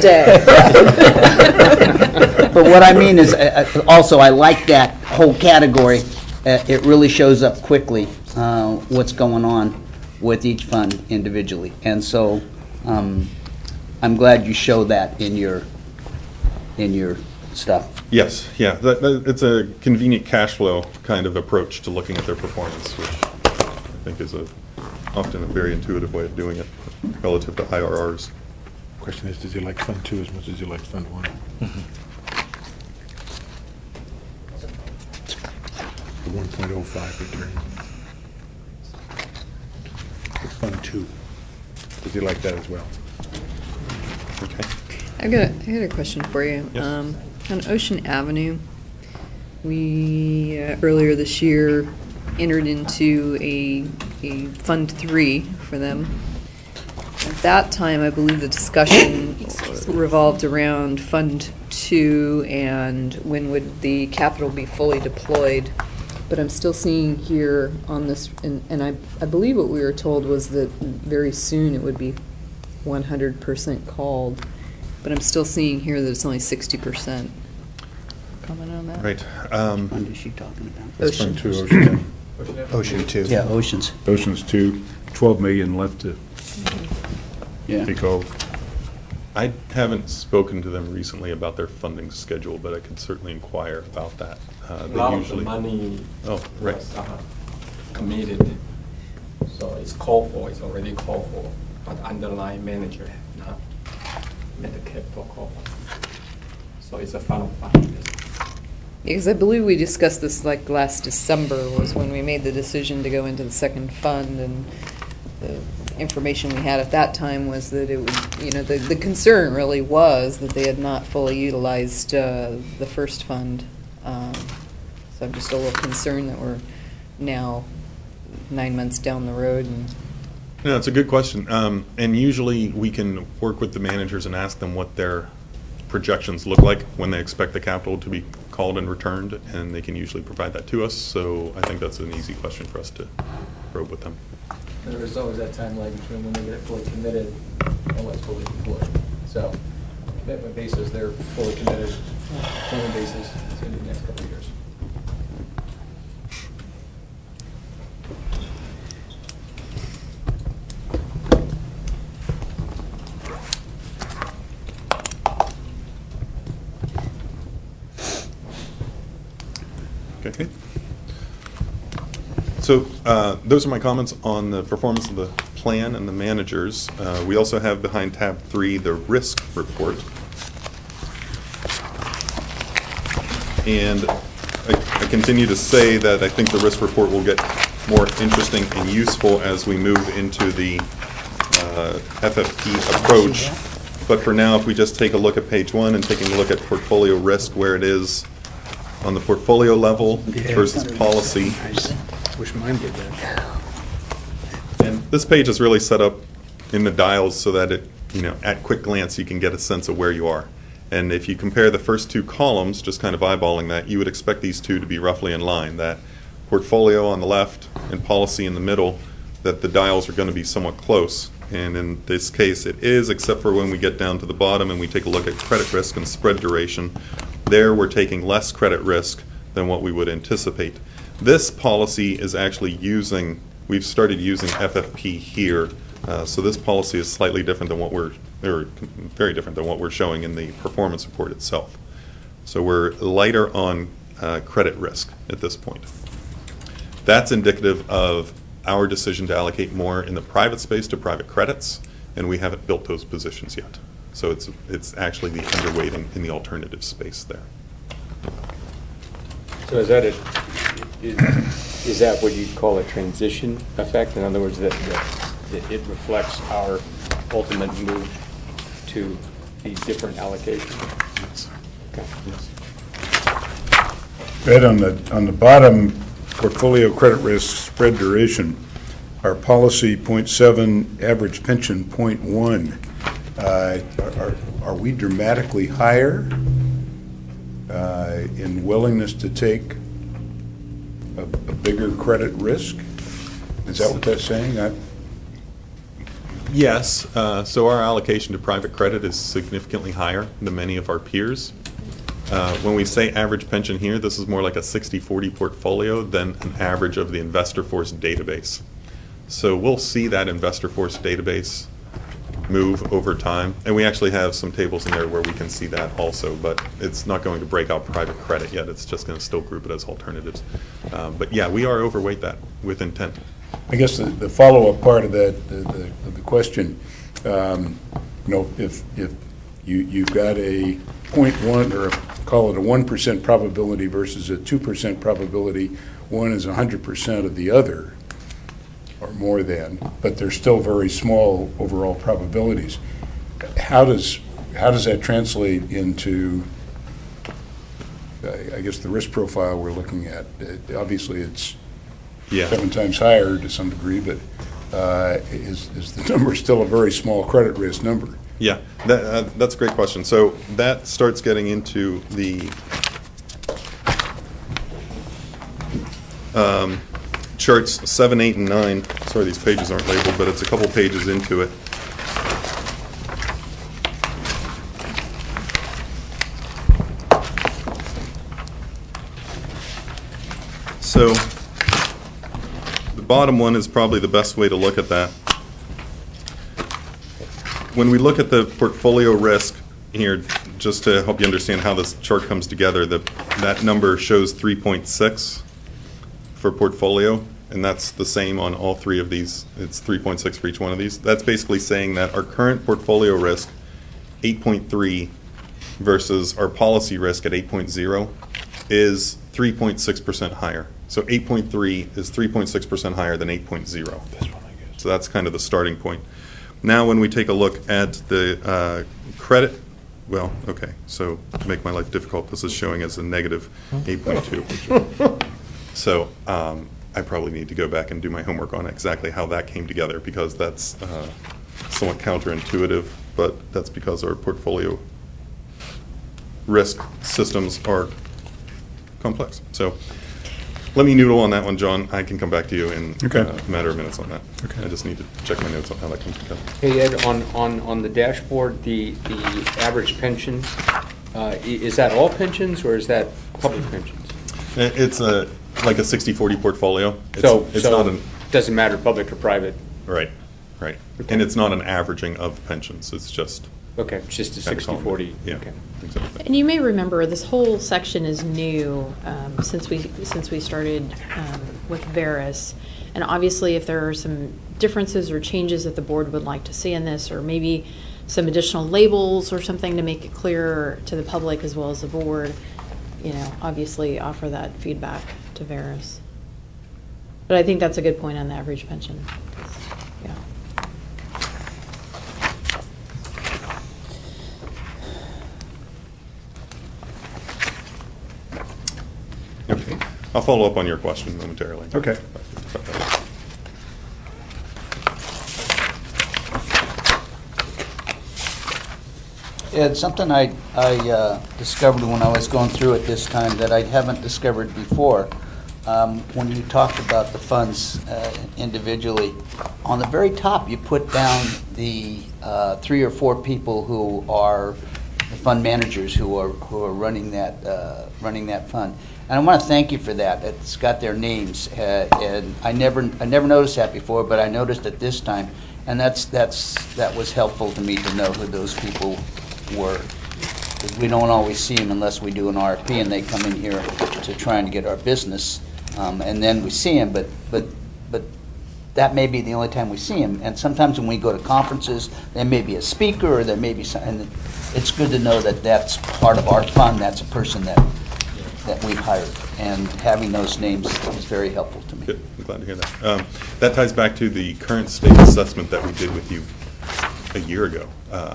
S2: can stay. But what I mean is, also, I like that whole category. It really shows up quickly, what's going on with each fund individually. And so, I'm glad you show that in your stuff.
S5: yes, yeah, it's a convenient cash flow kind of approach to looking at their performance, which I think is often a very intuitive way of doing it relative to IRRs.
S3: Question is, does he like Fund 2 as much as he likes Fund 1? The 1.05 return. The Fund 2. Does he like that as well?
S5: Okay.
S7: I got a question for you.
S5: Yes.
S7: On Ocean Avenue, we earlier this year entered into a Fund 3 for them. At that time, I believe the discussion revolved around Fund 2 and when would the capital be fully deployed. But I'm still seeing here on this, and I believe what we were told was that very soon it would be 100% called. But I'm still seeing here that it's only 60%. Comment on that?
S5: Right.
S2: What is she talking about?
S3: That's
S7: Ocean.
S3: Fund 2, Ocean 10.
S9: Ocean 2.
S2: Yeah, Oceans.
S1: Ocean's 2, 12 million left to
S2: Yeah.
S1: take over.
S5: I haven't spoken to them recently about their funding schedule, but I could certainly inquire about that.
S12: A
S5: They
S12: lot of the
S5: usually.
S12: money
S5: Oh, right.
S12: was committed, so it's called for, it's already called for, but underlying manager have not made the capital call. So it's a final fund.
S7: Because I believe we discussed this like last December was when we made the decision to go into the second fund, and the information we had at that time was that it would, the concern really was that they had not fully utilized the first fund. So I'm just a little concerned that we're now 9 months down the road and.
S5: No, it's a good question. And usually we can work with the managers and ask them what their projections look like when they expect the capital to be called and returned, and they can usually provide that to us. So I think that's an easy question for us to probe with them.
S10: There is always that time lag between when they get it fully committed and when it's fully deployed. So, commitment basis, they're fully committed. Payment basis, it's going to be the next couple of years.
S5: So those are my comments on the performance of the plan and the managers. We also have behind tab 3 the risk report. And I continue to say that I think the risk report will get more interesting and useful as we move into the FFP approach. But for now, if we just take a look at page 1 and taking a look at portfolio risk, where it is on the portfolio level versus policy.
S11: Wish mine did that.
S5: And this page is really set up in the dials so that it, at quick glance, you can get a sense of where you are. And if you compare the first two columns, just kind of eyeballing that, you would expect these two to be roughly in line, that portfolio on the left and policy in the middle, that the dials are going to be somewhat close. And in this case, it is, except for when we get down to the bottom and we take a look at credit risk and spread duration. There, we're taking less credit risk than what we would anticipate. This policy is actually we've started using FFP here. So this policy is slightly different than very different than what we're showing in the performance report itself. So we're lighter on credit risk at this point. That's indicative of our decision to allocate more in the private space to private credits, and we haven't built those positions yet. So it's actually the underweighting in the alternative space there.
S6: So is that is that what you'd call a transition effect? In other words, that it reflects our ultimate move to these different allocations?
S5: Yes.
S6: Okay.
S5: Yes.
S1: Ed, on the bottom, portfolio credit risk spread duration, our policy 0.7, average pension 0.1. Are we dramatically higher in willingness to take a bigger credit risk? Is that what that's saying?
S5: Yes. So our allocation to private credit is significantly higher than many of our peers. When we say average pension here, this is more like a 60-40 portfolio than an average of the InvestorForce database. So we'll see that InvestorForce database move over time. And we actually have some tables in there where we can see that also, but it's not going to break out private credit yet. It's just going to still group it as alternatives. But yeah, we are overweight that with intent.
S1: I guess the follow-up part of that, of the question, if you've got a 0.1 or call it a 1% probability versus a 2% probability, one is 100% of the other, or more than, but they're still very small overall probabilities. How does that translate into, I guess, the risk profile we're looking at? Obviously, it's 7 times higher to some degree, but is the number still a very small credit risk number?
S5: Yeah, that's a great question. So that starts getting into the charts 7, 8, and 9. Sorry, these pages aren't labeled, but it's a couple pages into it. So the bottom one is probably the best way to look at that. When we look at the portfolio risk here, just to help you understand how this chart comes together, that number shows 3.6 for portfolio, and that's the same on all three of these. It's 3.6 for each one of these. That's basically saying that our current portfolio risk, 8.3, versus our policy risk at 8.0, is 3.6% higher. So 8.3 is 3.6% higher than 8.0. So that's kind of the starting point. Now when we take a look at the credit, well, okay, so to make my life difficult, this is showing as a negative 8.2. So I probably need to go back and do my homework on exactly how that came together, because that's somewhat counterintuitive, but that's because our portfolio risk systems are complex. So let me noodle on that one, John. I can come back to you in a matter of minutes on that. Okay. I just need to check my notes on how that comes together.
S11: Hey, Ed, on the dashboard, the average pension, is that all pensions or is that public pensions?
S5: It's like a 60-40 portfolio.
S11: It's not it doesn't matter public or private.
S5: Right. Okay. And it's not an averaging of pensions. It's just...
S11: Okay, it's just a 60-40.
S5: Yeah,
S11: okay.
S5: Exactly.
S13: And you may remember this whole section is new since we started with Veris. And obviously, if there are some differences or changes that the board would like to see in this, or maybe some additional labels or something to make it clearer to the public as well as the board, obviously offer that feedback to Veris. But I think that's a good point on the average pension. Yeah.
S5: Okay. I'll follow up on your question momentarily.
S1: Okay.
S2: Yeah, it's something I discovered when I was going through it this time that I haven't discovered before. When you talked about the funds individually, on the very top you put down the 3 or 4 people who are the fund managers who are running that fund. And I want to thank you for that. It's got their names, and I never noticed that before, but I noticed it this time, and that was helpful to me to know who those people were. Because we don't always see them unless we do an RFP, and they come in here to try and get our business, and then we see them. But that may be the only time we see them. And sometimes when we go to conferences, there may be a speaker, or there may be some. And it's good to know that that's part of our fund. That's a person that we've hired, and having those names is very helpful to me.
S5: Good. I'm glad to hear that. That ties back to the current state assessment that we did with you a year ago.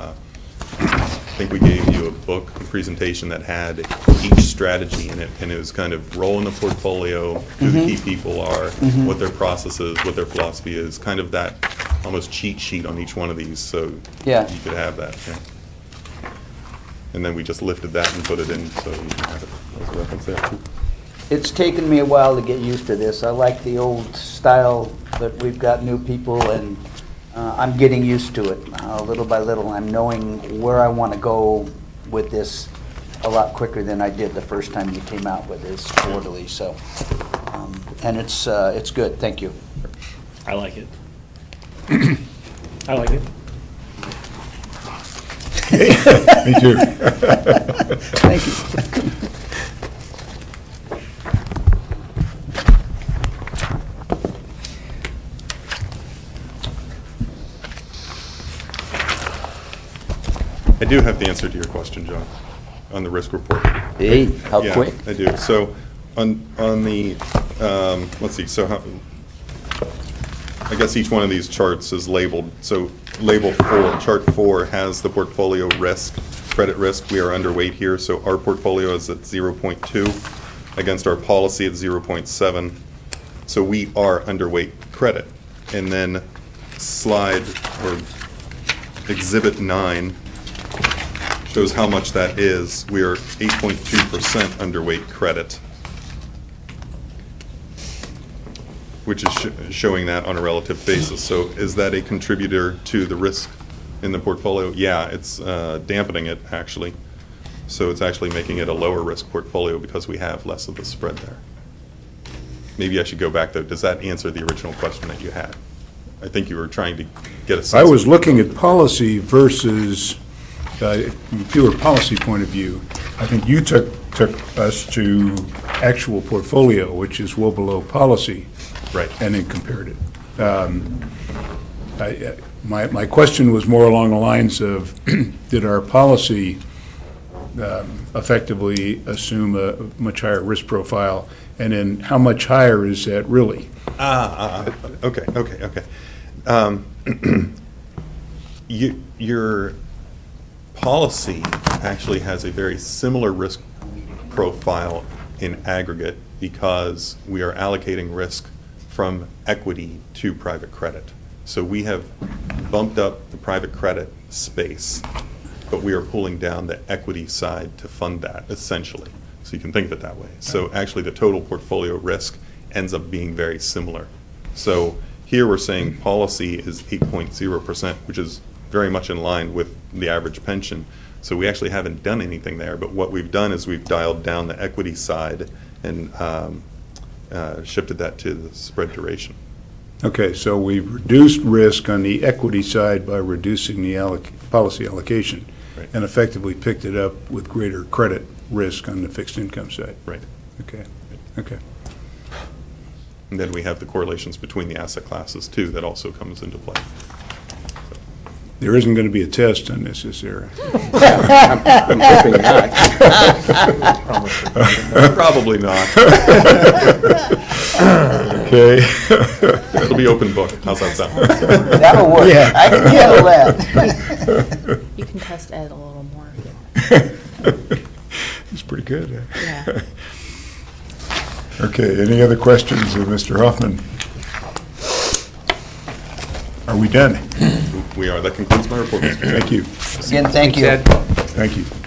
S5: I think we gave you a book, a presentation that had each strategy in it, and it was kind of role in the portfolio, who the key people are, what their process is, what their philosophy is, kind of that almost cheat sheet on each one of these, so you could have that. Yeah. And then we just lifted that and put it in, so you can have it as a reference there too.
S2: It's taken me a while to get used to this. I like the old style, but we've got new people, and I'm getting used to it little by little. I'm knowing where I want to go with this a lot quicker than I did the first time you came out with this quarterly. So, and it's good. Thank you.
S4: I like it. I like it.
S1: Me too.
S2: Thank you.
S5: I do have the answer to your question, John, on the risk report.
S2: Hey, how quick?
S5: I do. So on the, let's see, so how, I guess each one of these charts is labeled. So label 4, chart 4 has the portfolio risk, credit risk. We are underweight here, so our portfolio is at 0.2 against our policy at 0.7. So we are underweight credit. And then slide, or exhibit 9, shows how much that is. We are 8.2% underweight credit, which is showing that on a relative basis. So is that a contributor to the risk in the portfolio? Yeah, it's dampening it, actually. So it's actually making it a lower risk portfolio because we have less of the spread there. Maybe I should go back, though. Does that answer the original question that you had? I think you were trying to get a sense.
S1: I was looking at policy versus pure policy point of view. I think you took us to actual portfolio, which is well below policy,
S5: right? And
S1: then compared it. My question was more along the lines of, did our policy effectively assume a much higher risk profile, and then how much higher is that really?
S5: Okay. Your policy actually has a very similar risk profile in aggregate because we are allocating risk from equity to private credit. So we have bumped up the private credit space, but we are pulling down the equity side to fund that, essentially. So you can think of it that way. So actually the total portfolio risk ends up being very similar. So here we're saying policy is 8.0%, which is very much in line with the average pension. So we actually haven't done anything there, but what we've done is we've dialed down the equity side and shifted that to the spread duration.
S1: Okay, so we've reduced risk on the equity side by reducing the policy allocation,
S5: right,
S1: and effectively picked it up with greater credit risk on the fixed income side.
S5: Right.
S1: Okay.
S5: And then we have the correlations between the asset classes, too, that also comes into play.
S1: There isn't going to be a test on this, is there?
S6: I'm hoping not.
S5: Probably not.
S1: Okay.
S5: It'll be open book. How's that sound?
S2: That'll work.
S1: Yeah.
S2: I can handle that.
S13: You can test Ed a little more.
S1: It's pretty good.
S13: Yeah.
S1: Okay, any other questions of Mr. Hoffman? Are we done?
S5: We are. That concludes my report, Mr. Chairman.
S1: Thank you.
S2: Again, thank you.
S11: Ed?
S1: Thank you.